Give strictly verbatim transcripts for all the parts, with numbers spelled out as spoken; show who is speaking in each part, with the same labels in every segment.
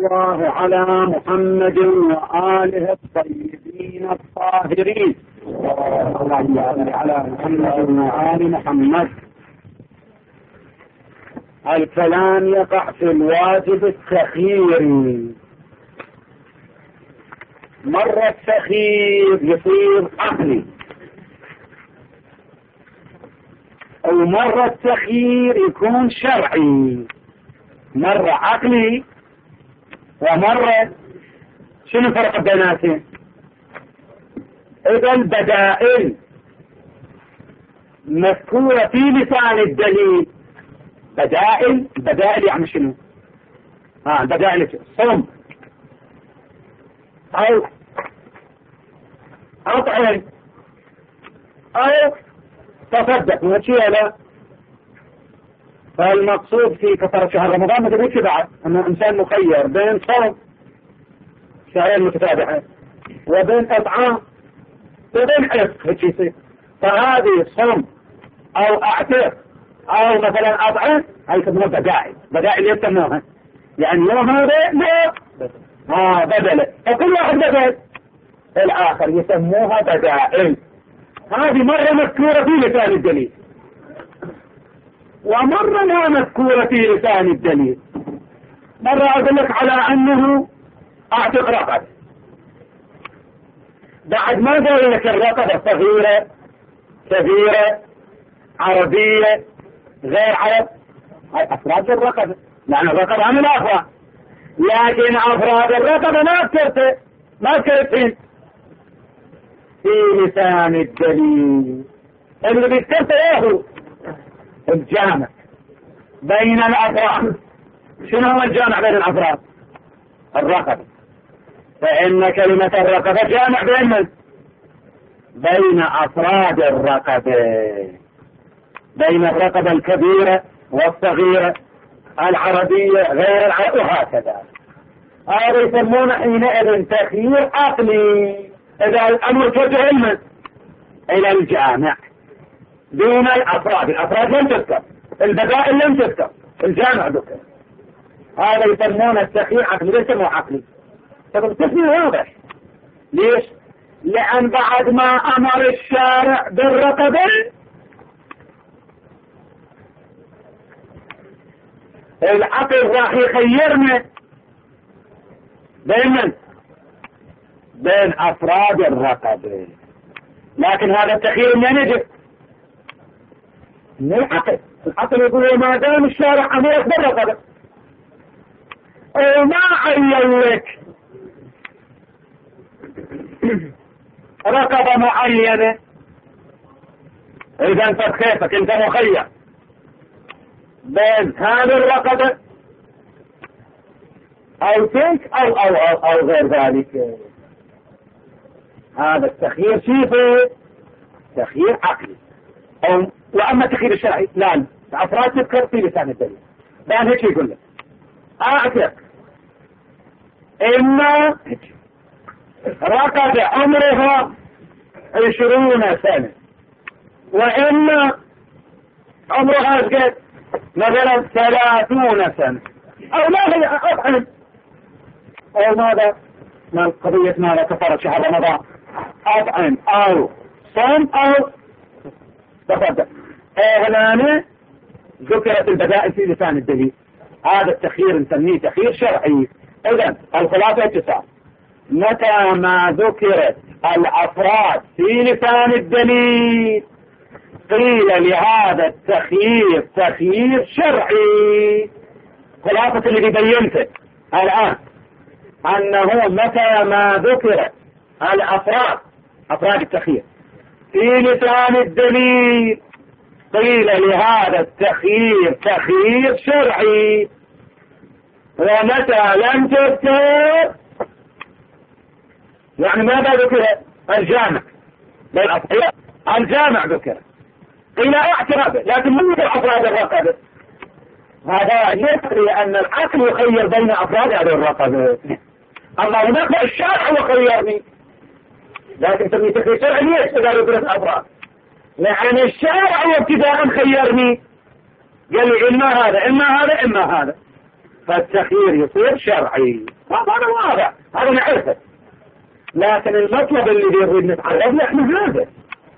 Speaker 1: الله على محمد وآله الطيبين الطاهرين. اللهم صل على محمد وآل محمد. الكلام يقع في الواجب التخييري. مرة التخيير يصير عقلي، ومرة التخيير يكون شرعي. مرة عقلي ومرة شنو فرق بيناتهم؟ إذا البدائل مذكورة في لسان الدليل. بدائل بدائل يعني شنو؟ ها بدائل صم أو أطعم أو تصدق وشي لا. فالمقصود في كفارة شهر رمضان ما تقولش بعد أنه إنسان مخير بين صوم شهرين متتابعين وبين إطعام وبين عتق هيك يصير. فهذه صوم أو أعتق أو مثلا أطعم هاي يسموها بدائل. بدائل يسموها يعني يوم هذا لا ها بدله، فكل واحد بدل الآخر يسموها بدائل. هذه مرة مذكورة في لسان الدليل ومرة لا مذكورة في لسان الدليل. مرة أقول لك على أنه أعتق رقبة، بعد ما قال لك الرقبة صغيرة كبيرة عربية غير عرب، هاي أفراد الرقبة لأن الرقبة عن الأفراد، لكن أفراد الرقبة ما ذكرت ما ذكرتين في لسان الدليل. اللي بيذكرته ايه؟ الجامع بين الأفراد. شنو هو الجامع بين الأفراد؟ الرقبة. فإن كلمة الرقبة جامع بين من؟ بين أفراد الرقبة، بين الرقبة الكبيرة والصغيرة العربية غير العربية وهكذا. هذا يسمونه حينئذ تخيير عقلي. إذا الأمر توجه علما إلى الجامع دون الأفراد. الأفراد لم تذكر، البدائل لم تذكر، الجامع ذكر. هذا يسمونه التخيير عقلي. ليس مو عقلي؟ طب التخيير واضح. ليش؟ لأن بعد ما أمر الشارع بالرقبة العقل راح يخيرنا بين من؟ بين أفراد الرقبة. لكن هذا التخيير من يجب؟ من العقل. العقل يقول ما دام الشارع أمرك بالرقبة وما عين لك رقبة معينة، إذا أنت كيفك أنت مخير بين هذه الرقبة أو تلك أو أو أو, أو غير ذلك. هذا التخيير شيفه تخيير عقلي. أو وأما التخيير الشرعي لا، أفراد تذكر في لسان الدليل. بأن هيك يقول لك أعتق إما رقبة عمرها عشرون سنة وإما عمرها قد مثلا ثلاثون سنة أو لا هي أطعم أو ماذا ما قضية ماذا كفارة شهر رمضان أطعم أو صوم أو تصدق. هنا ذكرت البدائل في لسان الدليل. هذا التخيير نسميه تخيير شرعي. إذن الخلاصة اتصال متى ما ذكرت الأفراد في لسان الدليل قيل لهذا التخيير تخيير شرعي. خلاصة اللي بينته الآن أنه متى ما ذكرت الأفراد أفراد التخيير في لسان الدليل قيل لهذا التخيير تخيير شرعي. ومتى لم تذكر يعني ماذا ذكر؟ الجامع بالأفراد. الجامع ذكر قيل اعتراف لكن من ذكر أفراد الرقبة. هذا يقضي أن العقل يخير بين أفراد هذه الرقبة. أما هناك الشارع يخيرني، لكن تبني تخيير شرعي ليش إذا ذكرت أفراد؟ لأن الشارع ابتداء خيرني قال لي إما هذا إما هذا إما هذا. فالتخيير يصير شرعي. هذا واضح، هذا نعرفه. لكن المطلب اللي يريد نتعرض له احنا هذا،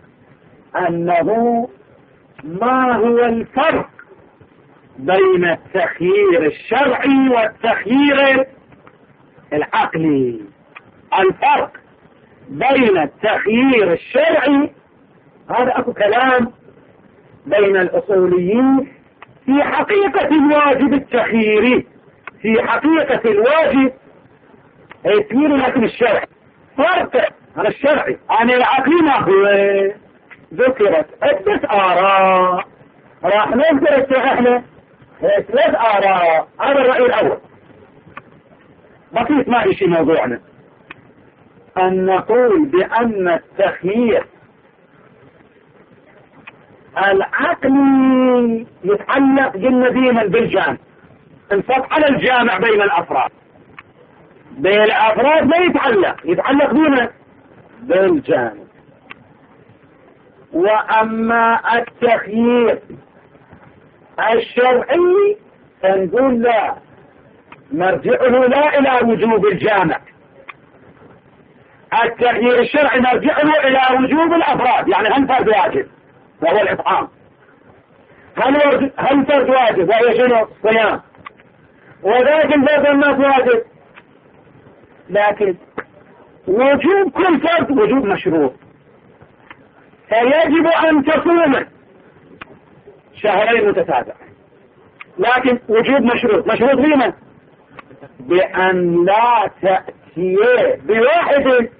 Speaker 1: انه ما هو الفرق بين التخيير الشرعي والتخيير العقلي. الفرق بين التخيير الشرعي هذا اكو كلام بين الاصوليين في حقيقة الواجب التخييري، في حقيقة الواجب التخييري، لكن الشرعي فرق عن الشرعي. عن العقلي ما هو ذكرت عدة آراء، راح نذكر احنا ثلاث آراء. هذا الرأي الأول بسيط، ما شيء موضوعنا، أن نقول بأن التخيير العقلي يتعلق جنبيا بالجامع، انفق على الجامع بين الأفراد، بين الأفراد ما يتعلق، يتعلق بينا بالجامع. وأما التخيير الشرعي نقول لا، مرجعه لا إلى وجوب الجامع. التخيير الشرعي مرجعه إلى وجوب الأفراد، يعني هل فرد واجب وهو الإطعام، هل هل فرد واجب وهو شنو؟ الصيام، وذلك فرد الناس واجب. لكن وجوب كل فرد وجوب مشروط، فيجب أن تصوم شهرين متتابعين، لكن وجوب مشروط. مشروط بما بأن لا تأتي بواحد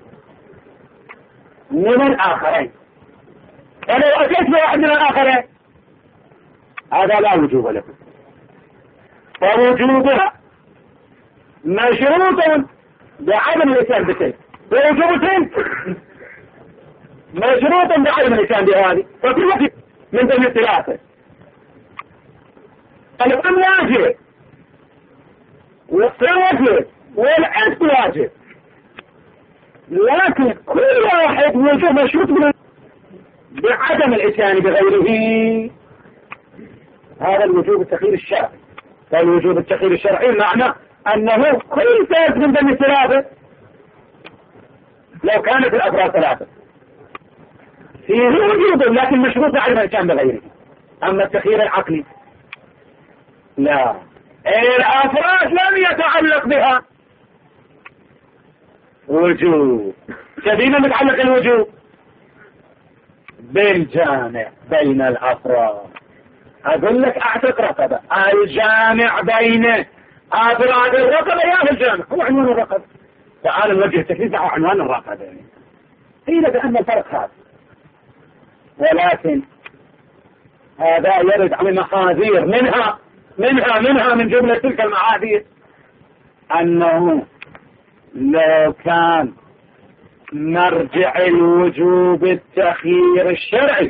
Speaker 1: من الآخرين، فلو أتيت بواحد من الآخرين هذا لا وجوب له، فوجوبها مشروط بعدم الإتيان بشيء، ووجوب شيء مشروط بعدم الإتيان بهذه، فكل واحد من ضمن الثلاثة. الأم واجب والصيام واجب والعتق واجب، لكن كل واحد وجوب مشروط بعدم الإتيان بغيره. هذا الوجوب التخيير الشرعي. فالوجوب التخيير الشرعي معنى أنه كل فرد من ضمن الثلاثة لو كانت الأفراد ثلاثة فيه وجوب، لكن مشروط بعدم الإتيان بغيره. أما التخيير العقلي لا، الأفراد لم يتعلق بها وجوب. كيف متعلق الوجوب؟ بالجامع بين الأفراد. أقول لك أعتق رقبة، الجامع بين أفراد الرقبة يا في الجامع هو عنوان الرقبة. تعال نوجه التكليف على عنوان الرقبة، قيل بأن الفرق هذا، ولكن هذا يرد على محاذير، منها منها منها من جملة تلك المعاذير أنه لو كان مرجع الوجوب التخيير الشرعي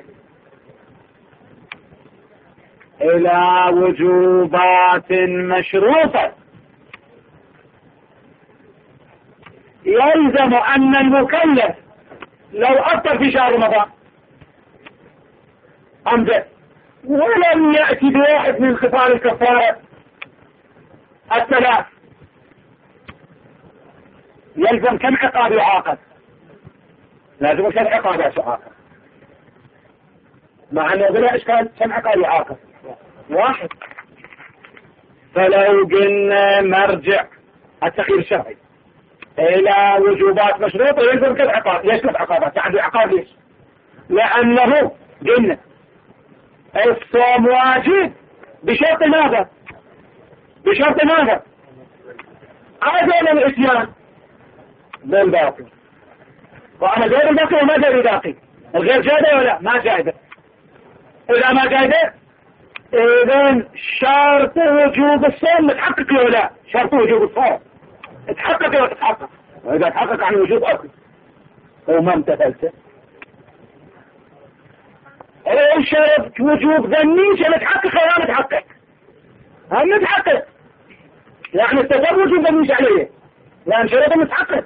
Speaker 1: إلى وجوبات مشروطة، يلزم أن المكلف لو أفطر في شهر رمضان عمدا ولم يأتي بواحد من خصال الكفارة الثلاث، يلزم كم عقاب يعاقب؟ لازم كم عقاب يعاقب؟ مع أنه بلا إشكال كم عقاب يعاقب؟ واحد. فلو قلنا مرجع التخيير الشرعي إلى وجوبات مشروطة يلزم كم عقاب؟ ليش كم عقابات؟ تعدوا عقاب ليش؟ لأنه قلنا الصوم واجب بشرط ماذا؟ بشرط ماذا؟ عدم الإتيان بالباقي. وأنا جايب الباقي وما جايب الباقي، الغير جايبه ولا ما جايبه؟ إذا ما جايبه إذن شرط وجوب الصوم متحقق ولا لا؟ شرط وجوب الصوم تحقق ولا تتحقق؟ وإذا تحقق عن وجوب أكل وما امتثلته أو شرط وجوب ذني شو متحقق ولا متحقق؟ هم متحقق، يعني التفرج وجوب ذنيش عليه لأن شرط متحقق.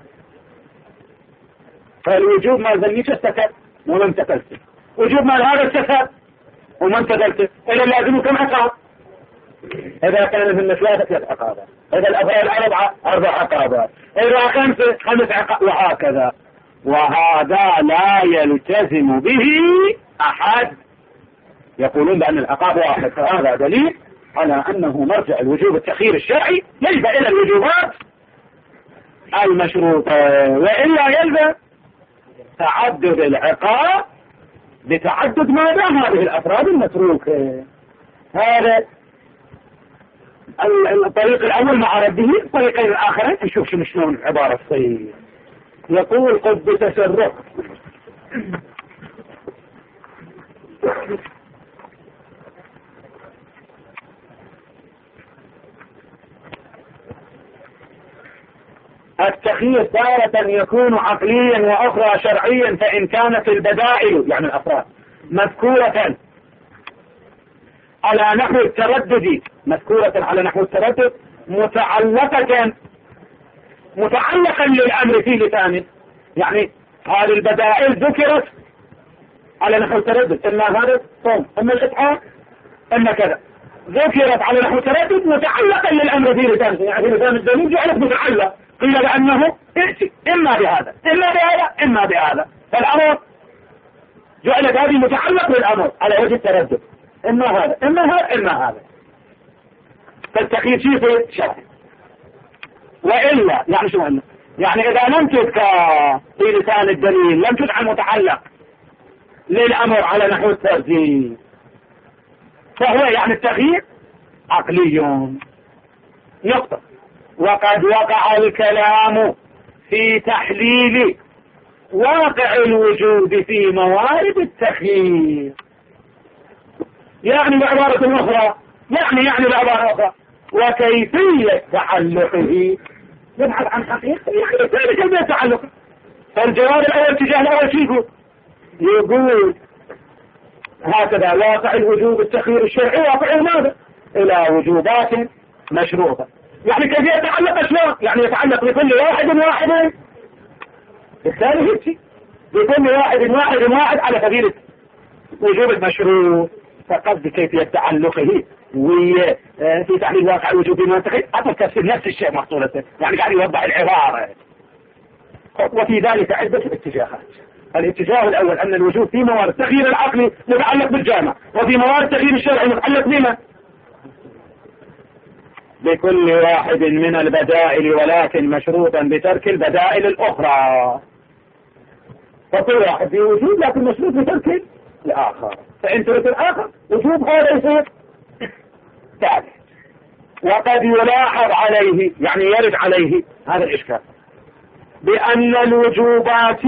Speaker 1: فالوجوب ما ذنيش استكت وما امتثلته، وجوب ما هذا استكت وما امتثلته، إلا لازم كم عقاب؟ إذا كان من ثلاثة عقابات، إذا الأفراد أربعة أربع عقابات، إذا خمسة خمس عقابات، وهكذا. وهذا لا يلتزم به أحد. يقولون بأن العقاب واحد، فهذا دليل على أنه مرجع الوجوب التخيير الشرعي يلجأ إلى الوجوبات المشروطة، وإلا يلزم تعدد العقاب بتعدد ماذا؟ هذه الأفراد المتروكة. هذا الطريق الأول مع رده. الطريقين الآخرين نشوف شنو شلون العبارة تصير. يقول قد تسرق التخيير تارة يكون عقليا وأخرى شرعيا، فإن كانت البدائل يعني الأفراد مذكورة على نحو التردد مذكورة على نحو التردد متعلقة متعلقا للأمر في لسان، يعني هذه البدائل ذكرت على نحو التردد، إما هذا صوم إما الإطعام إما كذا، ذكرت على نحو التردد متعلقا للأمر في لسان، يعني في لسان الدليل جعلت متعلق، قيل بأنه ائتي إما بهذا إما بهذا إما بهذا، فالأمر جعلت هذه متعلق للأمر على وجه التردد، إما هذا إما هذا إما هذا، فالتخيير شيء في شرعي. وإلا يعني شو قلنا؟ يعني إذا لم تذكر في لسان الدليل لم تجعل متعلق للأمر على نحو الترجيح، فهو يعني التخيير عقلي. نقطة. وقد وقع الكلام في تحليل واقع الوجود في موارد التخيير، يعني بعبارة أخرى يعني يعني بعبارة أخرى وكيفية تعلقه يبحث عن حقيقة، يعني كيفية تعلقه. فالجواب الأول تجاه الأول شيء يقول هكذا واقع الوجوب التخيير الشرعي واقع ماذا؟ إلى وجوبات مشروطة، يعني كيف يتعلق شلون؟ يعني يتعلق بكل واحد واحد بالتالي هيك بكل واحد واحد واحد على سبيل وجوب المشروط، فقصد كيفية تعلقه وفي تحليل واقع الوجوب المنطقي أعطى تفسير نفس الشيء مقصودة، يعني قاعد يوضح العبارة. وفي ذلك عدة اتجاهات. الاتجاه الأول أن الوجوب في موارد التغيير العقلي متعلق بالجامع، وفي موارد التغيير الشرعي متعلق بما بكل واحد من البدائل، ولكن مشروطا بترك البدائل الأخرى. فكل واحد في وجوب لكن مشروط بترك الآخر، فإن ترك الآخر وجوب هذا يصير ثابت. وقد يلاحظ عليه يعني يرد عليه هذا الإشكال بأن الوجوبات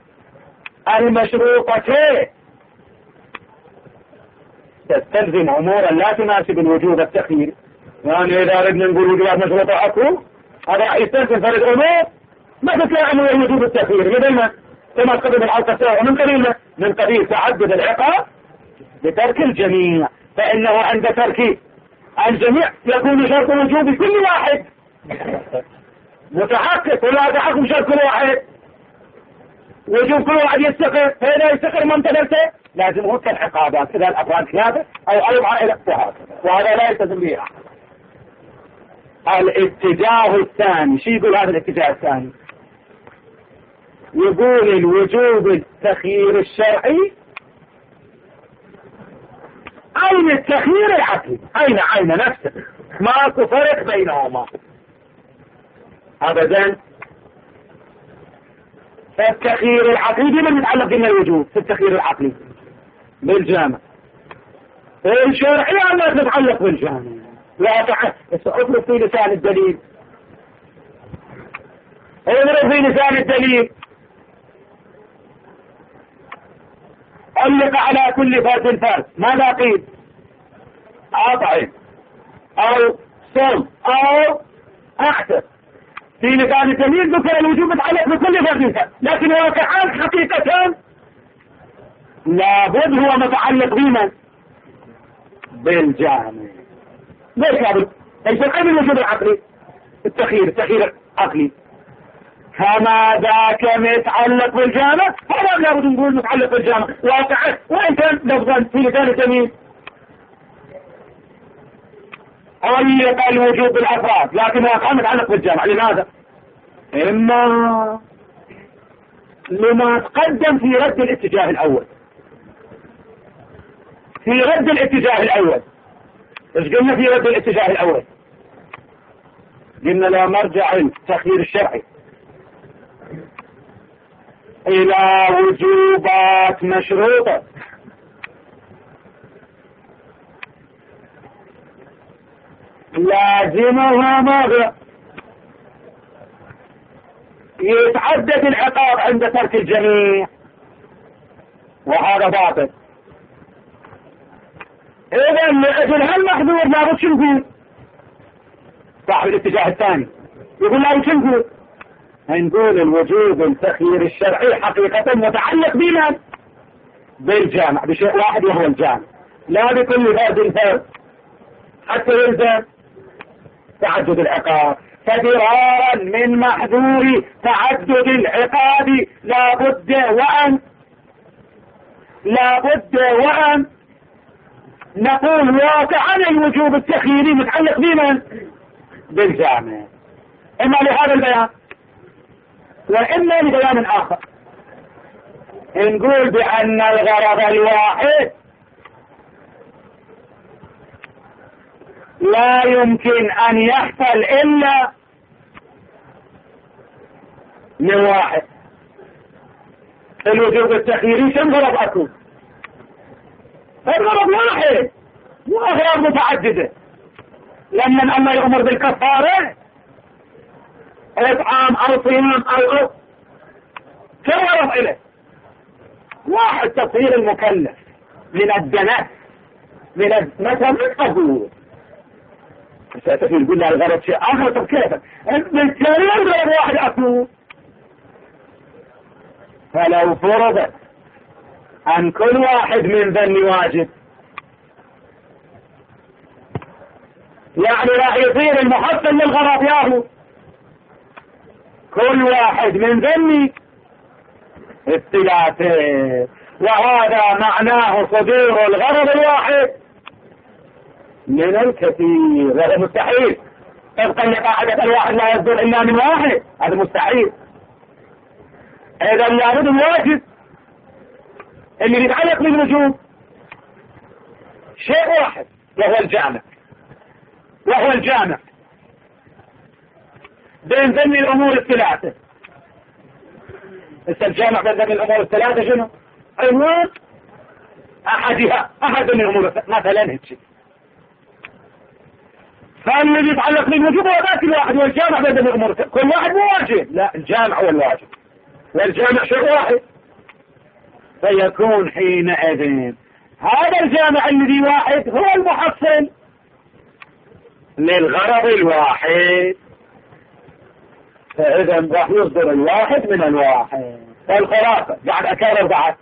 Speaker 1: المشروطة تستلزم أمورا لا تناسب الوجوب التخييري. يعني إذا أردنا نقول وجوبات مشروطة أكو هذا يستلزم فرد أمور ما تتلائم الوجوب التخييري، مثل ما كما قبل الحلقة السابقة من قبيل من قبيل تعدد العقاب بترك الجميع، فإنه عند ترك الجميع يكون شرط وجوب كل واحد متحقق، ولا تحقق شرط كل واحد وجوب كل واحد يستقر، فإذا يستقر منتظرته لازم هو العقابات إذا الأفراد ثلاثة أو أربعة إلى وهذا، وهذا لا يلتزم به. الاتجاه الثاني شو يقول هذا الاتجاه الثاني؟ يقول الوجوب التخيير الشرعي أين التخيير العقلي، أين أين نفسه، ماكو فرق بينهما أبدا. فالتخيير العقلي بمن متعلق بين الوجوب؟ في التخيير العقلي بالجامع، الشرعي أنها تتعلق بالجامع. لا تعرف اضرب في لسان الدليل، اضرب في لسان الدليل علق على كل فرد فرد، ماذا قيل؟ أطعم أو صم أو أعتق. في لسان الدليل ذكر الوجوب يتعلق بكل فرد فرد، لكن واقعان حقيقة لابد هو متعلق بمن؟ بالجامع. ليش لابد؟ ليس القيم الوجوب العقلي التخيير التخيير العقلي كما ذاك متعلق بالجامع، هذا لابد نقول متعلق بالجامع واقعا، وإن كان لفظا في لسان التمييز علق الوجوب بالأفراد لكن ما متعلق بالجامع. لماذا؟ إما لما تقدم في رد الاتجاه الأول. في رد الاتجاه الأول ايش قلنا في رد الاتجاه الأول؟ قلنا لا مرجع التخيير الشرعي إلى وجوبات مشروطة لازمها ماذا؟ يتعدد العقاب عند ترك الجميع، وهذا باطل. إذا لأجل هالمحذور لابد شو نقول؟ صاحب الاتجاه الثاني يقول لابد شو نقول؟ نقول الوجوب التخيير الشرعي حقيقة متعلق بمن؟ بالجامع، بشيء واحد وهو الجامع، لا بكل فرد فرد حتى يلزم تعدد العقاب. فدرارا من محذور تعدد العقاب لابد وأن لابد وأن نقول واقعا الوجوب التخييري متعلق بمن؟ بالجامع، إما لهذا البيان وإما لبيان آخر. نقول بأن الغرض الواحد لا يمكن أن يحصل إلا من واحد. الوجوب التخييري شن غرض أكو؟ الغرض واحد وأغراض متعددة. لما الله يأمر بالكفارة إطعام أو صيام أو أو كم غرض إله؟ واحد تطهير المكلف من الدنس من مثلا القبول. سأتفي يقول لها الغرض شيء آخر. طب كيف بالتالي الغرض واحد أكو؟ فلو فرضت أن كل واحد من ذني واجب يعني راح يصير المحصل للغرض ياهو كل واحد من ذني الثلاثة، وهذا معناه صدور الغرض الواحد من الكثير، وهذا مستحيل. طبقا لقاعدة الواحد لا يصدر إلا من واحد، هذا مستحيل. إذا لابد الواجب اللي يتعلق بالوجوب شيء واحد وهو الجامع، وهو الجامع بين ذني الأمور الثلاثة. الجامع بين ذني الأمور الثلاثة شنو؟ عنوان أحدها، أحد ذني الأمور مثلا هيك. فالذي يتعلق بالوجوب هو ذاك الواحد، والجامع بين ذني الأمور كل واحد مو واجب، لا الجامع هو الواجب والجامع شيء واحد. فيكون حينئذ هذا الجامع الذي واحد هو المحصل للغرض الواحد، فإذا راح يصدر الواحد من الواحد. فالخلاصة قاعد أكرر بعد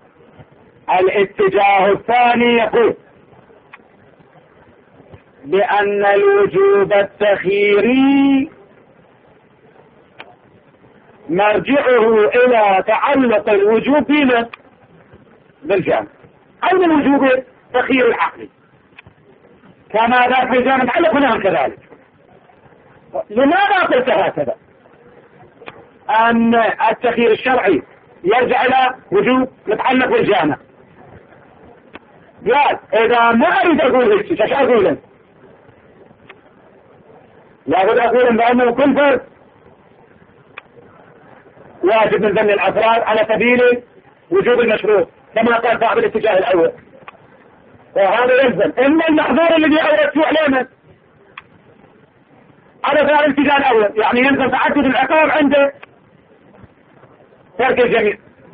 Speaker 1: الاتجاه الثاني يقول بأن الوجوب التخييري مرجعه إلى تعلق الوجوب بمن؟ بالجامع، أو من وجوب التخيير العقلي كما ذاك الجامع تعلق هنا كذلك. لماذا قلت هكذا؟ أن التخيير الشرعي يرجع إلى وجوب يتعلق بالجامع. قال إذا ما أريد أقول هيك ايش أقول؟ لابد أقول بأنه كل فرد واجب من ضمن الأفراد على سبيل وجوب المشروط كما قال صاحب الاتجاه الأول. وهذا يلزم إما المحظور الذي أوردته علينا على صاحب الاتجاه الأول، يعني يلزم تعدد العقاب عند ترك الجميع،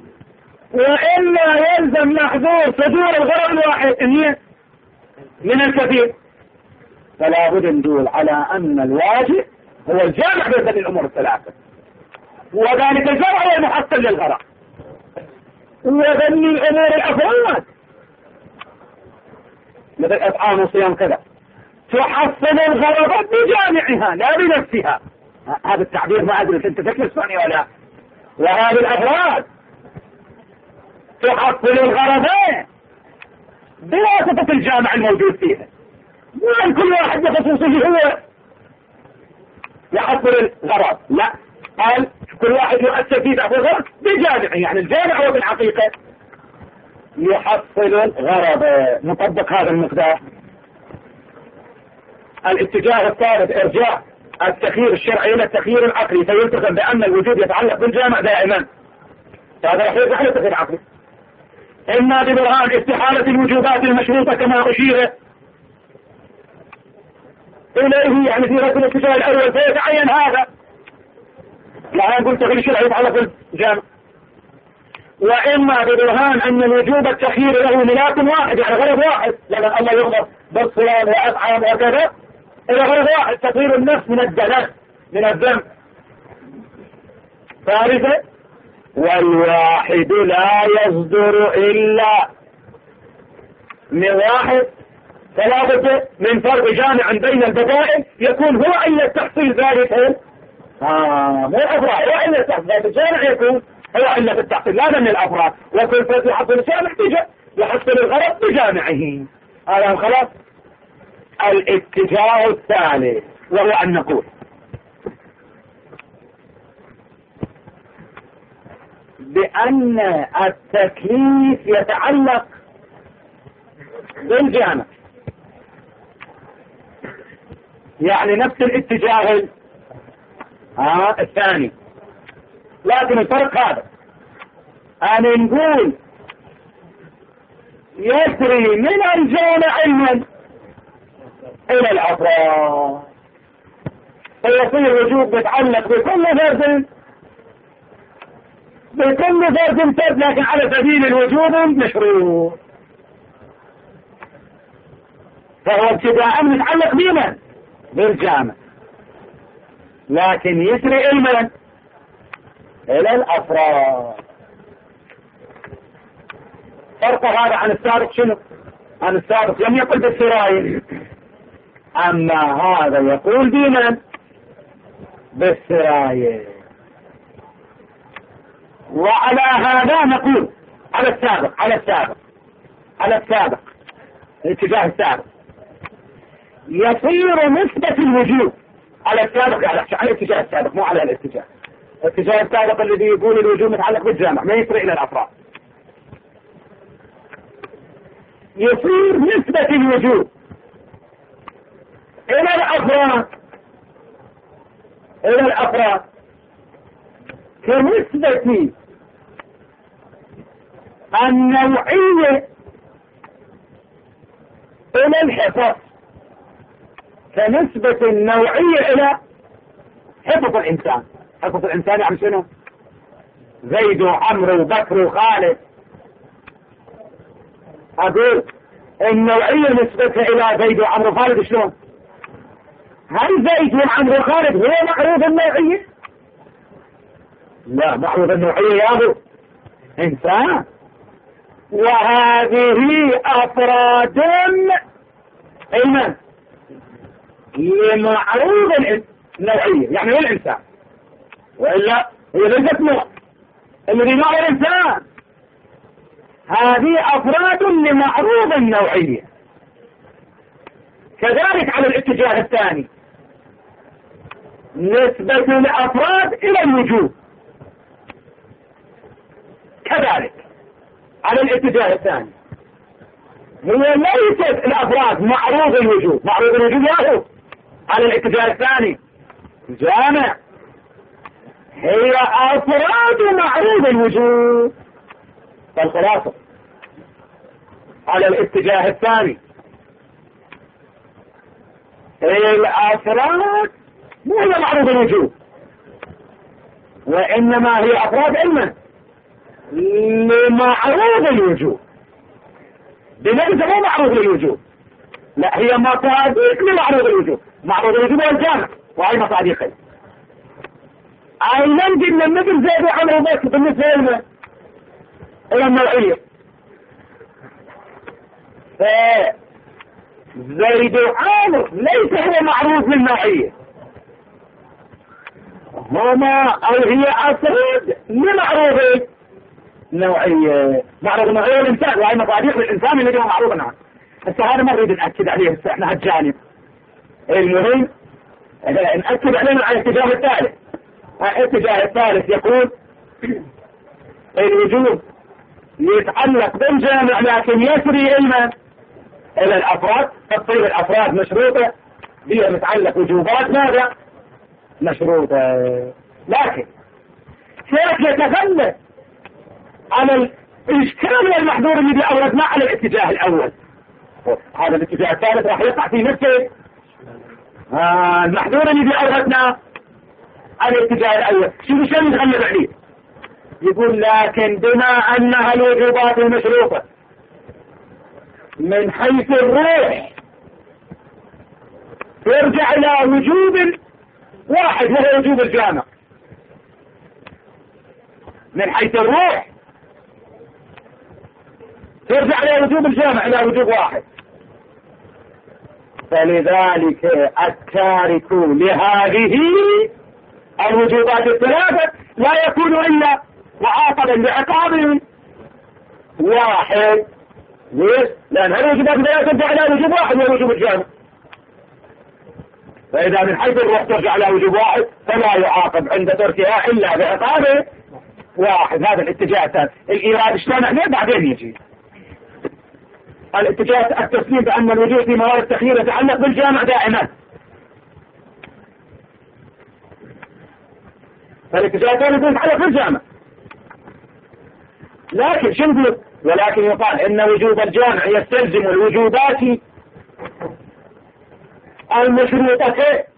Speaker 1: وإلا يلزم محظور صدور الغرض الواحد من الكثير. فلا بد ندول على أن الواجب هو الجامع بين الأمور الثلاثة، وذلك الجمع هو المحصل للغرض، وذني الأمور الأفراد مثل أطعام وصيام كذا تحصل الغرض بجامعها لا بنفسها. هذا التعبير ما أدري أنت تفكر ثاني ولا. وهذه الأفراد تحصل الغرضين بواسطة الجامع الموجود فيها، وأن كل واحد بخصوصه هو يحصل الغرض، لا، قال كل واحد يؤثر في ذات الغرض بجامعه، يعني الجامع هو بالحقيقة يحصل الغرض. نطبق هذا المقدار. الاتجاه الثالث ارجاع التخيير الشرعي الى التخيير العقلي، فيلتزم بان الوجود يتعلق بالجامع دائما، فهذا راح يرجع للتخيير العقلي. اما ببرهان استحالة الوجوبات المشروطة كما اشير اليه، يعني في رسم الاتجاه الاول فيتعين هذا، لا نقول تغيير الشرعي يتعلق بالجامع. واما ببرهان ان الوجوب التخيير له ملاك واحد، يعني غرض واحد، لان الله يغضب بالصيام واطعام وكذا الى غرض واحد، تطهير النفس من الدنس من الذنب. ثالثا والواحد لا يصدر الا من واحد، ثلاثة من فرق جامع بين البدائل يكون هو إلا تحصيل ذلك، آه مو أفراد، هو إلا تحصيل ذلك الجامع يكون هو إلا بالتحصيل، لا من الأفراد، وكل فرد يحصل الجامع يحصل الغرض بجامعه. هذا خلاص. الاتجاه الثالث وهو أن نقول بأن التكليف يتعلق بالجامع، يعني نفس الاتجاه آه الثاني، لكن الفرق هذا أن نقول يسري من الجامع علما إلى الأفراد، فيصير الوجوب يتعلق بكل فرد بكل فرد فرد، لكن على سبيل الوجوب مشروع، فهو ابتداء متعلق بمن؟ بالجامع، لكن يسري علما إلى الأفراد. فرق هذا عن السابق شنو؟ عن السابق لم يقل بالسراية، أما هذا يقول بمن؟ بالسراية. وعلى هذا نقول على السابق على السابق على السابق الاتجاه السابق يصير نسبة الوجود على السابق، على الاتجاه السابق مو على الاتجاه الاتجاه السابق الذي يقول الوجود متعلق بالجامع ما يسري إلى الأفراد، يصير نسبة الوجود إلى الأفراد إلى الأفراد كنسبة النوعية إلى الحفظ، كنسبة النوعية إلى حفظ الإنسان. حفظ الإنسان يعني شنو؟ زيد وعمرو وبكر وخالد. أقول النوعية نسبتها إلى زيد وعمرو وخالد شلون؟ هل زيد وعمرو وخالد هو معروف النوعية؟ لا، معروف النوعية يا أبو إنسان، وهذه أفراد علما لمعروف النوعية، يعني هو الإنسان، وإلا هي ليست نوع الذي معه الإنسان. هذه أفراد لمعروف النوعية. كذلك على الاتجاه الثاني نسبة الأفراد إلى الوجود، كذلك على الاتجاه الثاني هي ليست الأفراد معروض الوجود، معروض الوجود ياهو على الاتجاه الثاني جامع، هي أفراد معروض الوجود. فالخلاصة على الاتجاه الثاني الأفراد مو هي معروض الوجود، وإنما هي أفراد علما لمعروض الوجود، بنفسه مو معروض للوجود، لا هي مصادق لمعروض الوجود. معروض الوجود هو الجامع، وهي مصادقه. أيضا قلنا مثل زيد وعمرو بس بالنسبة لنا إلى النوعية، فزيد وعمرو ليس هو معروض للنوعية، هما أو هي أفراد لمعروض نوعية. معروض النوعية الإنسان، وهي مصادق للإنسان الذي هو معروض عنه. بس هذا ما نريد نأكد عليه بس احنا هالجانب المهم نأكد عليه على الاتجاه الثالث. الاتجاه الثالث يقول الوجوب يتعلق بالجامع لكن يسري إلما إلى الأفراد، تصير الأفراد مشروطة بها متعلق وجوبات ماذا؟ مشروطة. لكن كيف يتغلب على الإشكال والمحظور الذي أوردناه على الاتجاه الأول؟ هذا الاتجاه الثالث راح يقع في نفسه آه المحظور الذي أوردناه على الاتجاه الأول. شو شو نتغلب عليه؟ يقول لكن بما أنها الوجوبات المشروطة من حيث الروح يرجع إلى وجوب واحد وهو وجوب الجامع. من حيث الروح ترجع إلى وجوب الجامع إلى وجوب واحد. فلذلك التارك لهذه الوجوبات الثلاثة لا يكون إلا معاقبا بعقاب واحد. ليش؟ لأن هذه الوجوبات الثلاثة ترجع إلى وجوب واحد وهو وجوب الجامع. فإذا من حيث الروح ترجع إلى وجوب واحد فلا يعاقب عند تركها إلا بعقاب واحد. هذا الاتجاه الثاني. الإيراد شلون عليه بعدين يجي. الاتجاه التسليم بأن الوجوب في موارد التخيير يتعلق بالجامع دائما. فالاتجاه الثاني يتعلق بالجامع. لكن شو نقول؟ ولكن يقال إن وجوب الجامع يستلزم الوجوبات المشروطة.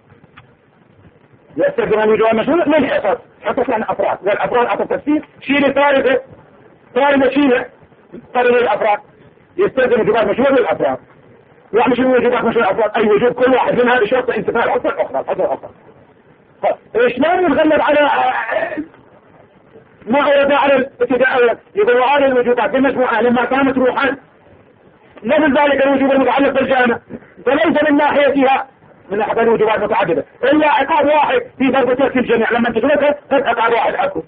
Speaker 1: يستلزم الوجوب المشروط من حصص حصص عن أفراد، والأفراد أعطى تفسير شيل طارده طارده شيل طارده الأفراد. يستلزم وجوبات مشروط للأفراد. يعني شنو وجوبات مشروط للأفراد؟ أي وجوب كل واحد من هذه الشرط انتفاع الحصة الأخرى الحصة الأخرى. شلون نتغلب على ما أورد على الابتداء؟ يقول هذه الوجوبات بالمجموعة لما كانت روحا مثل ذلك الوجوب المتعلق بالجامع فليس من ناحيتها من ناحية الوجوبات متعددة إلا عقاب واحد في فرق ترك الجميع لما تشركه عقاب واحد أكو.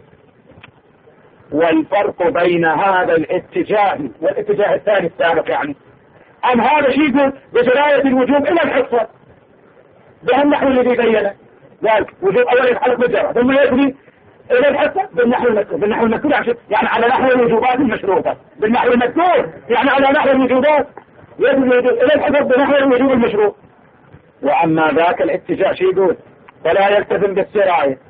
Speaker 1: والفرق بين هذا الاتجاه والاتجاه الثاني السابق يعني أن هذا شيء يقول بجلاية الوجوب إلى الحصة بهالنحو الذي بينه. قال وجوب أول يتعلق بالجامع ثم يجري إلى الحصة بالنحو المذكور. بالنحو المذكور يعني على نحو الوجوبات المشروطة. بالنحو المذكور يعني على نحو الوجوبات يجري إلى الحصة بنحو الوجوب المشروط. وأما ذاك الاتجاه شيء يقول فلا يلتزم بالسراية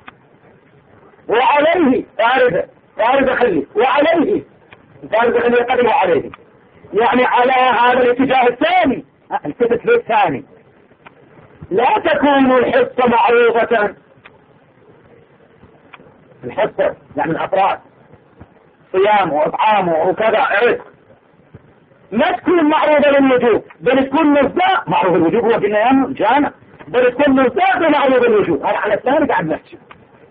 Speaker 1: وعليه تعرفه تعرفه خلي وعليه تعرفه خلي يقدم عليه يعني على هذا الاتجاه الثاني الكتب الثاني لا تكون الحصة معروضة. الحصة يعني الأفراد صيام وإطعام وكذا عرق ما تكون معروضة للوجوب بل تكون مصداق. معروض الوجوب هو في النيام جانا بل تكون مصداق لمعروض الوجوب. هذا على الثاني قاعد نحكي.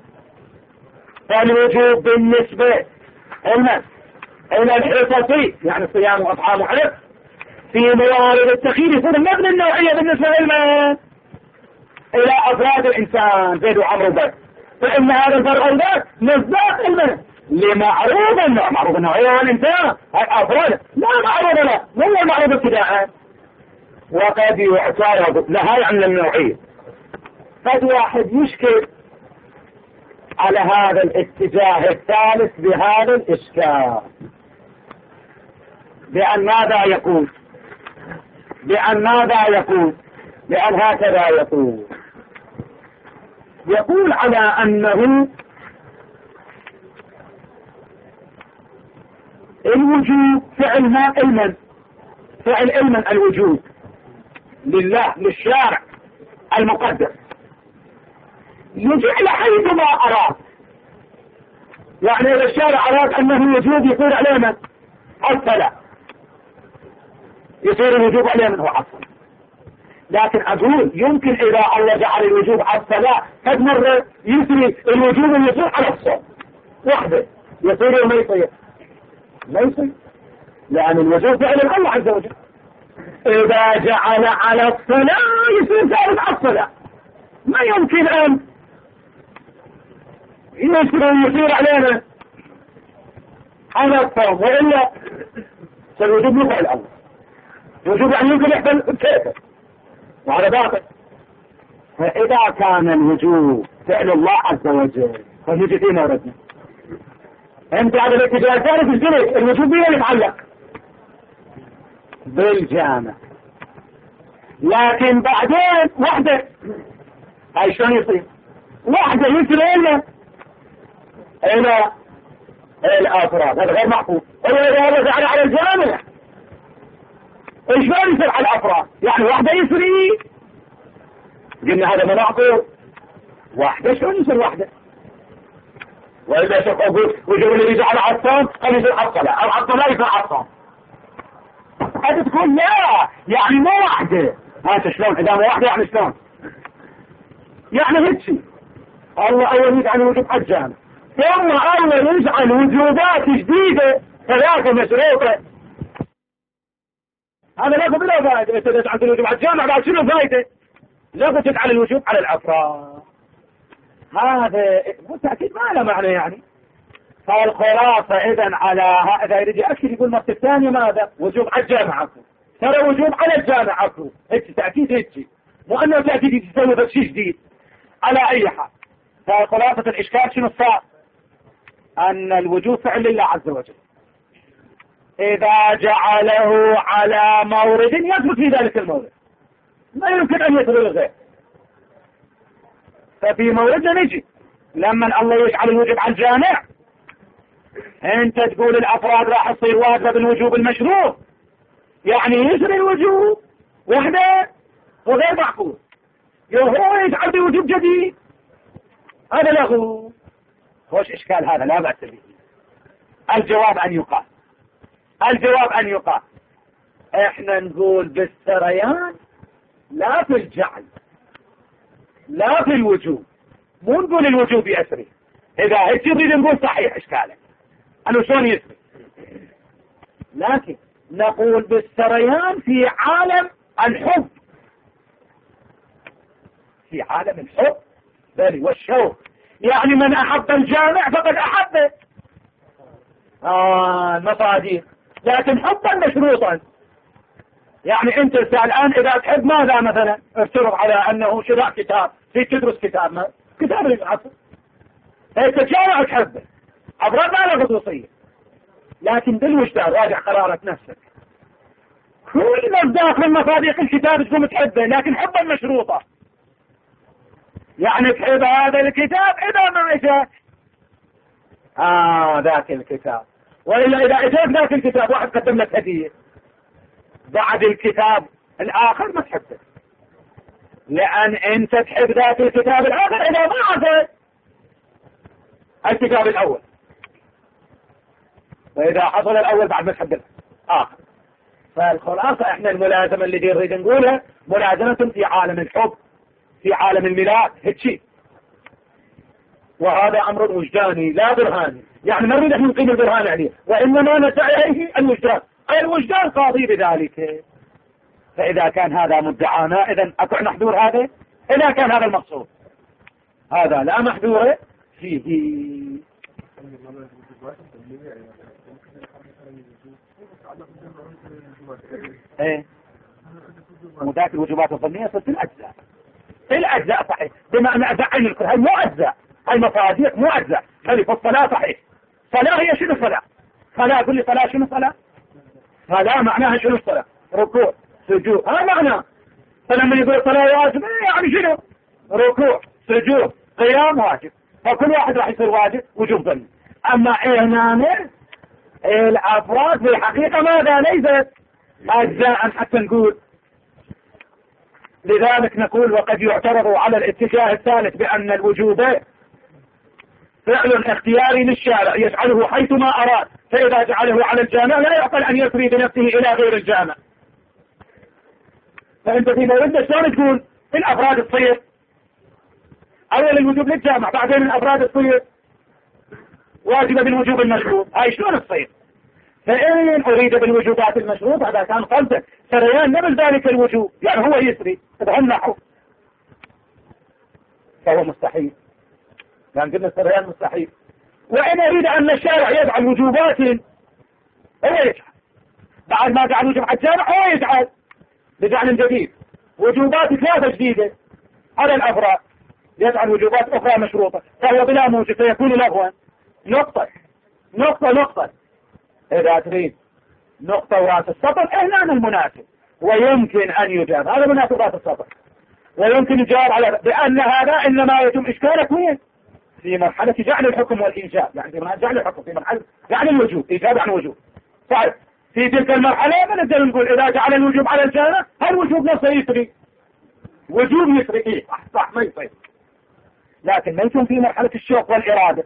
Speaker 1: فالوجوب بالنسبة إلى إلى الحصصي يعني صيام وإطعام وعرق في موارد التخيير يكون مبنى النوعية بالنسبة إلى إلى أفراد الإنسان زيد وعمر وبكر. فإن هذا الفرق ذاك مصداق المنع لمعروض النوع. معروض النوعية والإنسان أفراد لا معروض له ولا معروض ابتداء. وقد يعترض لها عن النوعية. قد واحد يشكل على هذا الاتجاه الثالث بهذا الإشكال بأن ماذا يقول بأن ماذا يقول بأن هكذا يقول يقول على أنه الوجوب فعل ما علما فعل علما الوجوب لله للشارع المقدس يجعل حيث ما أراد. يعني إذا الشارع أراد أنه الوجوب يصير علينا الصلاة يصير الوجوب علينا هو الصلاة. لكن أقول يمكن إذا الله جعل الوجوب على الصلاة قد مرة يصير الوجوب يصير على الصوم وحده يصير وما يصير ما يصير لأن الوجوب فعل الله عز وجل. إذا جعل على الصلاة يصير ثالث على الصلاة ما يمكن أن يصير يصير علينا على الصوم وإلا فالوجوب يفعل الله. الوجوب يعني يمكن يحصل بكيفه، وهذا باطل. فإذا كان الوجوب فعل الله عز وجل فنجي في موردنا. انت على الاتجاه الثالث الجنس الوجوب بين يتعلق بالجامع، لكن بعدين وحده هاي شلون يصير؟ وحده يصير إلا إلى الأفراد، هذا غير معقول. إذا هذا فعل على الجامع شلون يصير على الأفراد؟ يعني وحده يصير، قلنا هذا ما معقول. وحده شلون يصير وحده؟ وإذا شوف أقول وجوب اللي يجي على عصام قال يصير عصام، أو عصام لا يصير عصام. هذا تقول لا، يعني مو واحدة. هذا شلون؟ إذا مو واحدة يعني شلون؟ يعني هيك شيء. الله أول يجعل وجوب على الجامع، ثم الله يجعل وجوبات جديدة ثلاثة مشروطة. هذا لا بلا فائدة. أنت تجعل الوجوب على الجامع بعد شنو فائدة؟ لا تجعل الوجوب على الأفراد. هذا بالتأكيد ما له معنى يعني. فالخلاصة إذن على هذا يريد يأكد يقول مرة الثانية ماذا؟ وجوب على الجامع أكو، ترى وجوب على الجامع أكو، هيك تأكيد هيك، مو أنه تأكيد تسوي بس شيء جديد. على أي حال فخلاصة الإشكال شنو صار؟ أن الوجوب فعل لله عز وجل، إذا جعله على مورد يثبت في ذلك المورد، ما يمكن أن يثبت الغير. ففي موردنا نجي لما الله يجعل الوجوب على الجامع، انت تقول الافراد راح تصير واجبه بالوجوب المشروط، يعني يجري الوجوب وحده وغير معقول، هو يجعل بوجوب جديد، هذا له خوش اشكال، هذا لا بأس به. الجواب ان يقال الجواب ان يقال احنا نقول بالسريان لا في الجعل لا في الوجوب، مو نقول الوجوب يسري. اذا هيك نريد نقول صحيح اشكالك انه شلون يسري، لكن نقول بالسريان في عالم الحب، في عالم الحب بل والشوق، يعني من احب الجامع فقد احبه اه المصاديق، لكن حبا مشروطا. يعني انت الان اذا تحب ماذا مثلا افترض على انه شراء كتاب، في تدرس كتاب ما كتاب العصر، انت جامع تحبه، افراد ما له خصوصيه، لكن بالوجدان راجع قرارة نفسك، كل مصداق من مصادق الكتاب تقوم تحبه، لكن حبا مشروطة، يعني تحب هذا الكتاب اذا ما اجاك اه ذاك الكتاب، والا اذا اجاك ذاك الكتاب واحد قدم لك هدية بعد الكتاب الاخر ما تحبه، لان انت تحب ذاك الكتاب الاخر اذا ما عزل الكتاب الاول، واذا حصل الاول بعد ما تحب الاخر. فالخلاصة احنا الملازمة اللي دي نريد نقولها ملازمة في عالم الحب، في عالم الميلاد هيك، وهذا امر وجداني لا برهاني، يعني ما نريد احنا نقيم البرهان عليه، وانما نسعى اليه الوجدان، الوجدان قاضي بذلك. فاذا كان هذا مدعانا اذا اكو محذور، هذا اذا كان هذا المقصود، هذا لا محذور فيه. ايه وذاك الوجوبات الظنية صرت الأجزاء الأجزاء صحيح، بما أن أجزاء عين الكل هاي مو أجزاء، هاي مصادق مو أجزاء. هذه الصلاة صحيح، صلاة هي شنو صلاة؟ صلاة قل لي صلاة شنو صلاة؟ صلاة معناها شنو الصلاة؟ ركوع سجود، هذا معناه. فلما يقول صلاة واجب يعني شنو؟ ركوع سجود قيام واجب، فكل واحد راح يصير واجب وجوب ظني. أما إهنا الأفراد في الحقيقة ماذا ليست أجزاء حتى نقول. لذلك نقول وقد يعترض على الاتجاه الثالث بأن الوجوب فعل اختياري للشارع يجعله حيثما أراد، فإذا جعله على الجامع لا يعقل أن يسري بنفسه إلى غير الجامع. فأنت في موردة شلون تقول الأفراد تصير أول الوجوب للجامع بعدين الأفراد تصير واجبة بالوجوب المشروط، هاي شلون تصير؟ فإن أريد بالوجوبات المشروط هذا كان قصدك سريان نبل ذلك الوجوب، يعني هو يسري تتغنحه، فهو مستحيل، لأن قلنا السريان مستحيل. وإن أريد أن الشارع يجعل وجوبات هو يجعل، بعد ما جعل وجوب على الجامع هو يجعل، بجعل جديد وجوبات ثلاثة جديدة على الأفراد يجعل وجوبات أخرى مشروطة فهو بلا موجب فيكون لغوا. نقطة نقطة نقطة إذا تريد نقطة وراس السطر هنا المناسب ويمكن أن يجاب هذا مناسب راس السطر ويمكن يجاب على بأن هذا إنما يتم إشكالك وين في مرحلة جعل الحكم والإيجاب يعني في مرحلة جعل الحكم في مرحلة جعل الوجوب إيجاب عن وجوب. طيب في تلك المرحلة بنقدر نقول إذا جعل الوجوب على الجامع هل الوجوب نفسه يسري وجوب يسري إيه صح صح ما يصير لكن ما يكون في مرحلة الشوق والإرادة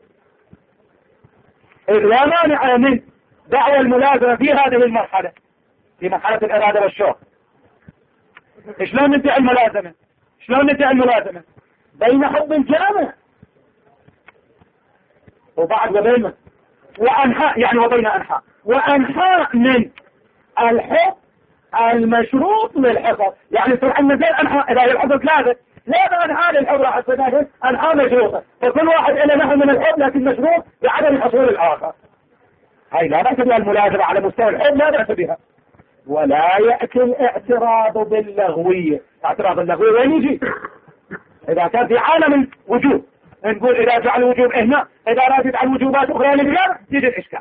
Speaker 1: إذ لا مانع من دعوى الملازمة في هذه المرحلة في مرحلة الإرادة والشوق. شلون ندعي الملازمة شلون ندعي الملازمة بين حب الجامع وبعد وبين وأنحاء يعني وبين أنحاء وأنحاء من الحب المشروط للحفظ يعني تروح النزل أنحاء إذا هي الحفظ ثلاثة لا أنحاء للحب راح تصير أنحاء مشروطة فكل واحد إلى نحو من الحب لكن مشروط بعدم حصول الآخر. هاي لا بأس بها الملازمة على مستوى الحب لا بأس بها ولا يأتي الاعتراض باللغوية. اعتراض اللغوية وين يجي إذا كان في عالم الوجوب نقول إذا جعل الوجوب هنا إذا لا تجعل وجوبات أخرى للجامع يجي الإشكال.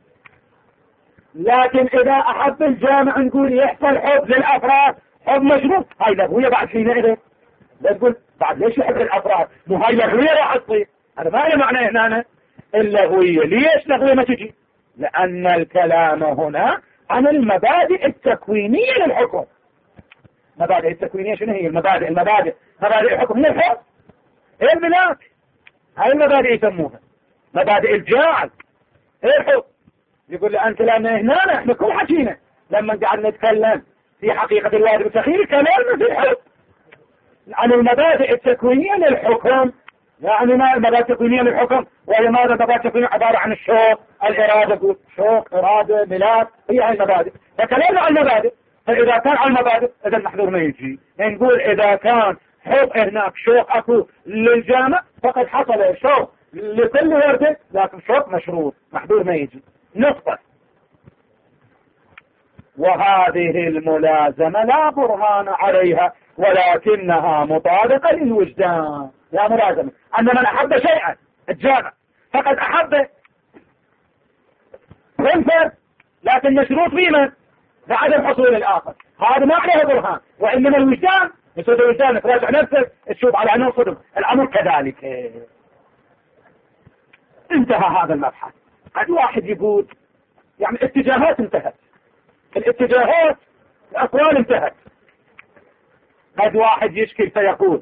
Speaker 1: لكن إذا أحب الجامع نقول يحصل حب للأفراد حب مشروط هاي لغوية بعد حينئذ لا تقول بعد ليش يحب للأفراد مو هاي لغوية راح تصير هذا ما له معنى هنا اللغوية. ليش لغوية ما تجي لأن الكلام هنا عن المبادئ التكوينية للحكم. مبادئ التكوينية شنو هي المبادئ المبادئ مبادئ الحكم من الحكم ايه الملاك هاي المبادئ يسموها مبادئ الجاعل ايه الحكم. يقول لأن كلامنا هنا احنا كل حكينا لما قاعد نتكلم في حقيقة الواجب التخييري كلامنا في الحكم عن المبادئ التكوينية للحكم يعني ما المبادئ التكوينية للحكم وهي ماذا المبادئ التكوينية عبارة عن الشوق الإرادة قول شوق إرادة ملاك هي هاي المبادئ فكلامنا عن المبادئ. فإذا كان على المبادئ إذا المحذور ما يجي نقول إذا كان حب هناك شوق أكو للجامع فقد حصل شوق لكل وردة لكن شوق مشروط محذور ما يجي. نقطة وهذه الملازمة لا برهان عليها ولكنها مطابقة للوجدان. يا ملازمة أن من أحب شيئا الجامع فقد أحب منفر لكن مشروط فيما بعدم حصول الآخر هذا ما عليه برهان وإنما الوجدان يسود الوجدان تراجع نفسك تشوف على أنه صدق الأمر كذلك. انتهى هذا المبحث. قد واحد يقول يعني الاتجاهات انتهت الاتجاهات الأقوال انتهت. قد واحد يشكل فيقول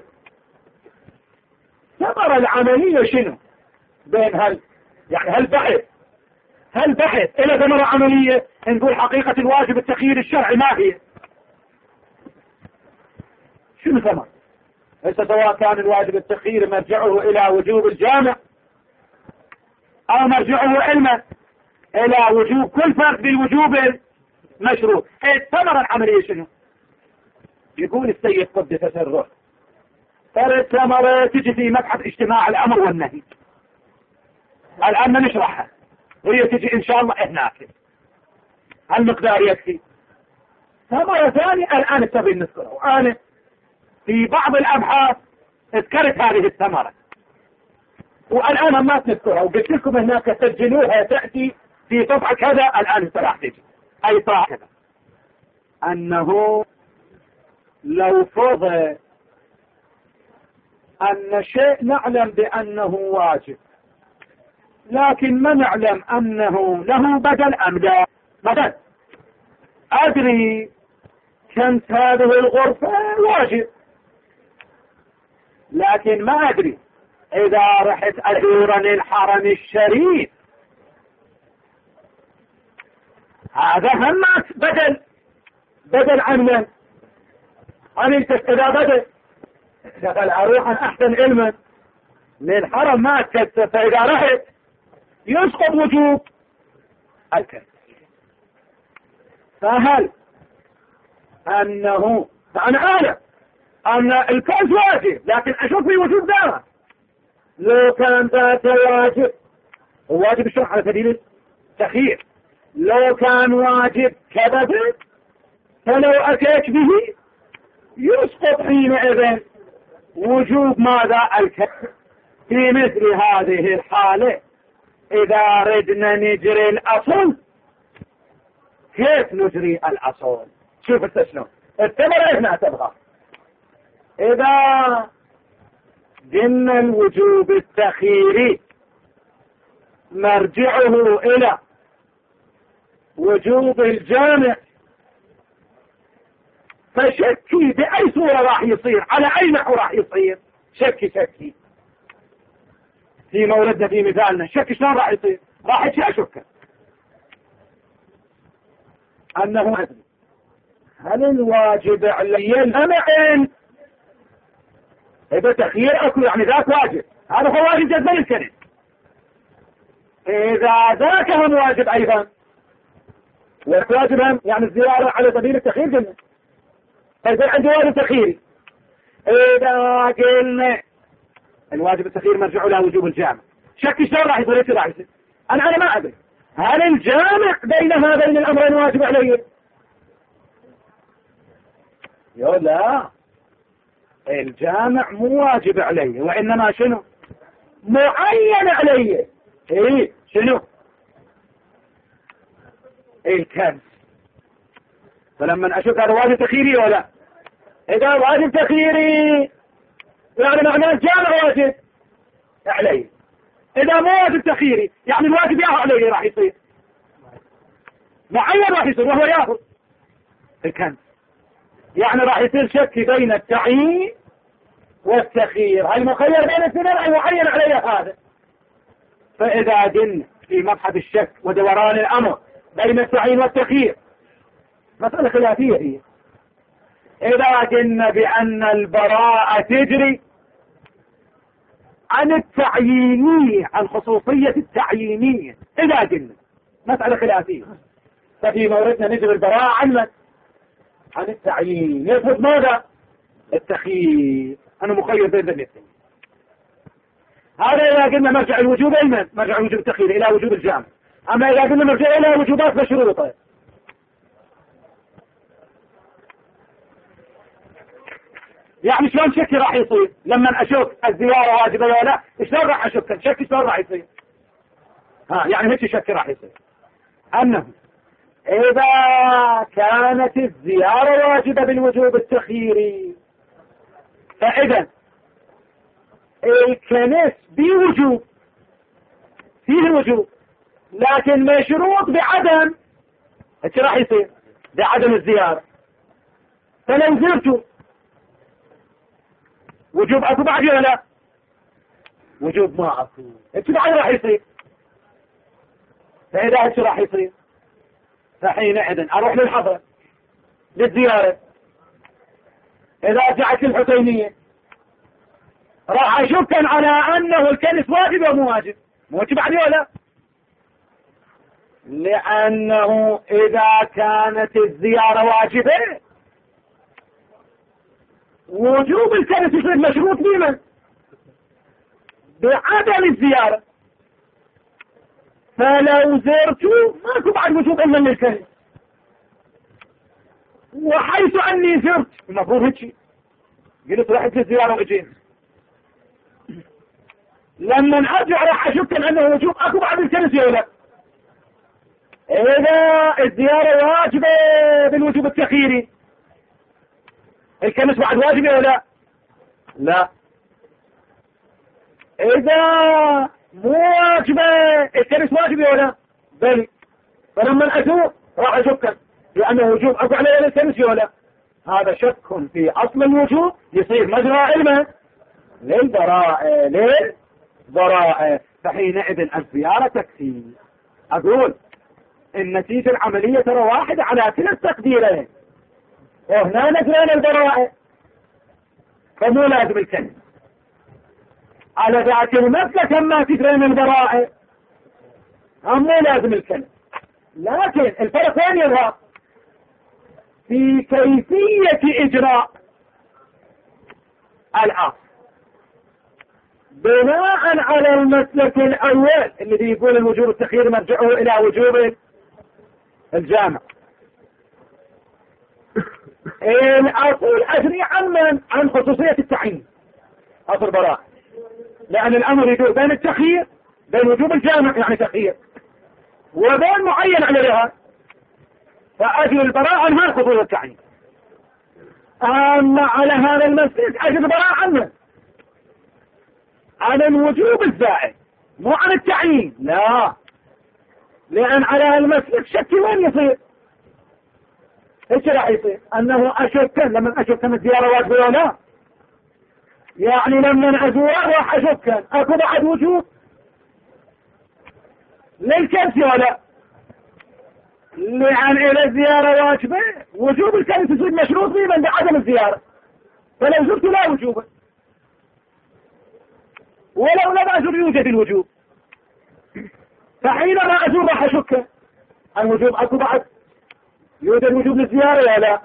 Speaker 1: ثمرة العملية شنو بين هل يعني هل بحث هل بحث إلى ثمرة عملية نقول حقيقة الواجب التخيير الشرعي ما هي شنو ثمرة ليس سواء كان الواجب التخيير مرجعه إلى وجوب الجامع أو مرجعه علما إلى وجوب كل فرد بالوجوب المشروع. الثمرة العملية شنو يقول السيد قدس سره الثمرة تجي في مبحث اجتماع الأمر والنهي الآن نشرحها وهي تجي إن شاء الله هناك المقدار يكفي. ثمرة ثانية الآن تبي نذكرها وأنا في بعض الأبحاث اذكرت هذه الثمرة والآن ما تذكرها وقلت لكم هناك سجلوها تأتي في صفحة كذا الآن راح تجي أي صفحة كذا أنه لو فرض أن شيء نعلم بأنه واجب لكن ما نعلم أنه له بدل أم لا. بدل أدري كانت هذه الغرفة واجب لكن ما أدري إذا رحت أزور الحرم الشريف هذا هم بدل بدل عن من عن إذا بدل دخل أروح أن أحسن علما للحرم ما أكدت فإذا رحت يسقط وجوب الكذب. فهل أنه أنا أعلم أن الكذب واجب لكن أشوف في وجوب دارة لو كان ذات واجب واجب الشرع على سبيل التخيير لو كان واجب كذب فلو أتيت به يسقط حينئذ وجوب ماذا؟ الكسر. في مثل هذه الحالة إذا ردنا نجري الأصل، كيف نجري الأصل؟ شوف التسلم التمر احنا تبغى. إذا قلنا الوجوب التخييري مرجعه إلى وجوب الجامع، فشكي بأي صورة راح يصير، على أي نحو راح يصير؟ شكي شكي في موردنا في مثالنا، شكي شلون راح يصير؟ راح يجي أشك أنه أدري هل الواجب علي الأمعين؟ إذا تخيير أكو يعني ذاك واجب، هذا هو واجب جزم الكلم. إذا ذاك هم واجب أيضا، والواجب هم يعني الزيارة على سبيل التخيير جنة، فإذا عندي واجب تخييري. إذا قلنا الواجب التخيير مرجع له وجوب الجامع، شك شلون راح يصير؟ ايش راح يصير؟ أنا أنا ما أدري هل الجامع بين هذين الأمرين واجب علي؟ يقول لا، الجامع مو واجب علي، وإنما شنو؟ معين علي. إيه شنو؟ الكنز. فلما أشوف هذا واجب تخييري ولا؟ إذا واجب تخييري يعني معناه الجامع واجب علي. إذا مو واجب تخييري يعني الواجب ياهو علي راح يصير معين، راح يصير وهو ياخذ الكنز. يعني راح يصير شك بين التعيين والتخيير، هل مخير بين الاثنين أي معين علي هذا؟ فإذا قلنا في مبحث الشك ودوران الأمر بين التعيين والتخيير مسألة خلافية هي. إذا قلنا بأن البراءة تجري عن التعيينية، عن خصوصية التعيينية، إذا قلنا مسألة خلافية، ففي موردنا نجري البراءة عن عن التعيين، يثبت ماذا؟ التخيير، أنا مخير بين الاثنين. هذا إذا قلنا مرجع الوجوب أيمن، مرجع الوجوب التخيير إلى وجوب الجامع. أما إذا قلنا مرجع إلى وجوبات مشروطة، يعني شلون شك راح يصير؟ لما أشك الزيارة واجبة ولا لا، شلون راح أشك؟ شك شلون راح يصير؟ ها يعني هيك شك راح يصير أنه إذا كانت الزيارة واجبة بالوجوب التخييري، فإذا الكنس بوجوب، فيه الوجوب لكن مشروط بعدم، ايش راح يصير؟ بعدم الزيارة. فلو زرتوا وجوب اكو بعد ولا لا؟ وجوب ما اكو، ايش بعد راح يصير؟ فإذا ايش راح يصير؟ فحينئذ اروح للحضرة للزيارة. إذا رجعت الحسينية راح أشك على أنه الكنس واجب أو مو واجب؟ مو واجب عليه ولا؟ لأنه إذا كانت الزيارة واجبة وجوب الكنس يصير مشروط بمن؟ بعدم الزيارة. فلو زرتوا ماكو بعد وجوب إلا للكنس، وحيث أني زرت المفروض هيك قلت رحت للزيارة وإجيت، لما ارجع راح اشك انه وجوب اكو بعد الكنس ولا لا؟ اذا الزيارة واجبة بالوجوب التخييري، الكنس بعد واجب ولا لا؟ لا. اذا مو واجبة الكنس واجب ولا لا؟ بل. فلما اشوف راح اشك لانه وجوب اكو عليه الكنس ولا لا؟ هذا شك في اصل الوجوب يصير مجرى علمه للبراءة للبراءة. فحينئذ الزيارة تكفي. أقول النتيجة العملية ترى واحدة على كلا التقديرين، وهنا نجرين البراءة، فمو لازم الكلمة على ذات المسلك أما تجرين البراءة هم مو لازم الكلمة. لكن الفرق وين يظهر؟ في كيفية إجراء الأصل بناء على المسلك الأول الذي يقول الوجوب التخيير مرجعه إلى وجوب الجامع. الأصل أجري عن من؟ عن خصوصية التعيين، أصل براءة، لأن الأمر يدور بين التخيير، بين وجوب الجامع يعني تخيير، وبين معين على الإرهاب، فأجل البراءة عنها خصوصية التعيين. أما على هذا المسجد أجل البراءة عنه، عن الوجوب الزائد مو عن التعيين، لا، لأن على المسجد شك وين يصير؟ ايش راح يصير؟ أنه أشك، لما أشك من الزيارة واجبة ولا لا؟ يعني لما أزوره راح أشك أكو بعد وجوب للكنس ولا؟ لأن إلى الزيارة واجبة، وجوب الكنس يصير مشروط فيه من بعدم الزيارة، فلو زرت لا وجوبه، ولو لم أزر يوجد الوجوب، فحينما أزور راح أشك الوجوب أكو بعد يوجد وجوب للزيارة ولا لا؟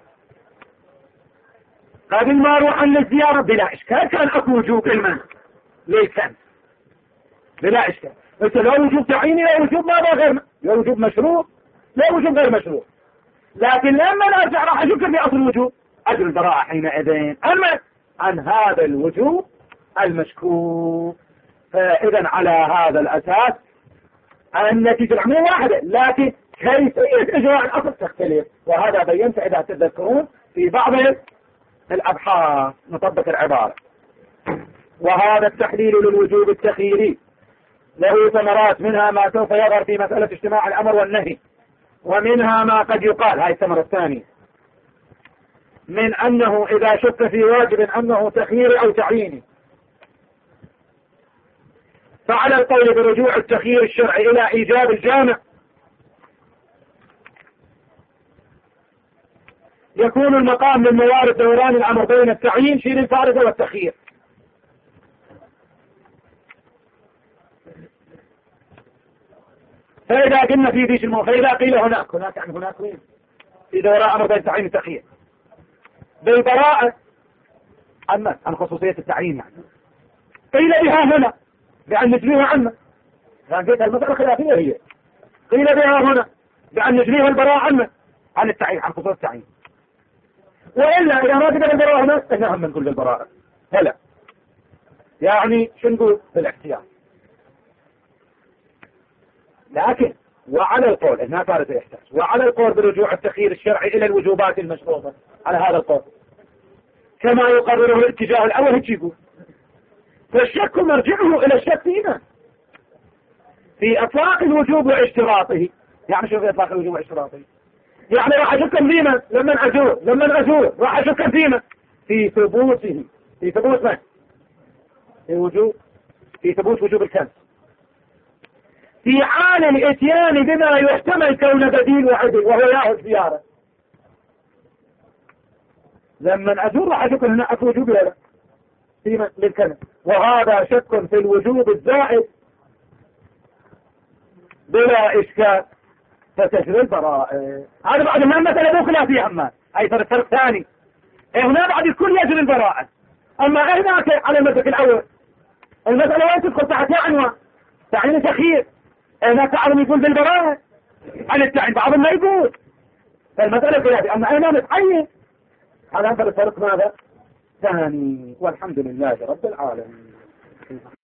Speaker 1: قبل ما أروح عن الزيارة بلا إشكال كان أكو وجوب المن للكنس بلا إشكال، قلت لا وجوب تعيني لا وجوب ماذا غير، لا وجوب مشروع لا وجوب غير مشروع، لكن لما أرجع راح أشك في أصل الوجوب، أجل البراءة حينئذ أما عن هذا الوجوب المشكوك. فإذا على هذا الأساس النتيجة العملية واحدة، لكن كيفية إجراء الأصل تختلف، وهذا بينت إذا تذكرون في بعض الأبحاث نطبق العبارة. وهذا التحليل للوجوب التخييري له ثمرات، منها ما سوف يظهر في مسألة اجتماع الأمر والنهي، ومنها ما قد يقال، هاي الثمرة الثانية، من أنه إذا شك في واجب أنه تخييري أو تعييني، فعلى القول برجوع التخيير الشرعي إلى إيجاب الجامع يكون المقام من موارد دوران الأمر بين التعيين شيل الفارقة والتخيير. فإذا قلنا في ذيش الموضوع، فإذا قيل هناك هناك يعني هناك وين في دوران أمر بين التعيين والتخيير بالبراءة أما عن خصوصية التعيين، يعني قيل بها هنا بأن نجريها عنه، فانجيت المسألة خلافية هي، قيل بها هنا بأن نجريها البراءة عنه عن التعيين عن خصوصية التعيين، وإلا إذا ما قدر البراءة هنا إحنا هم نقول بالبراءة هلا، يعني شو نقول بالاحتياط. لكن وعلى القول هنا صارت الاحتاج، وعلى القول برجوع التخيير الشرعي إلى الوجوبات المشروطة، على هذا القول كما يقرره الاتجاه الأول هيك يقول، فالشك مرجعه إلى الشك فينا في إطلاق الوجوب واشتراطه. يعني شو في إطلاق الوجوب واشتراطه؟ يعني راح أشك فيما لما أزور لما أزور راح أشك فيما في ثبوته، في ثبوت من؟ في وجوب في ثبوت وجوب الكنس، في حال الاتيان بما يحتمل كون بديل وعدل وهو ياهو الزيارة. لما أزور راح أشك أن أكو وجوب ولا فيما للكنس، وهذا شك في الوجوب الزائد بلا إشكال، فتجري البراءة. هذا بعد ما مثلا مو خلافية، أما أي فرق فرق ثاني، هنا بعد الكل يجري البراءة، أما هناك على المسلك الأول المسألة وين تدخل تحت عنوان تعيين تخيير، هناك بعضهم يقول بالبراءة عن التعيين، بعضهم ما يقول، فالمسألة خلافية، أما هنا نتعين على هذا الفرق ماذا ثاني. والحمد لله رب العالمين.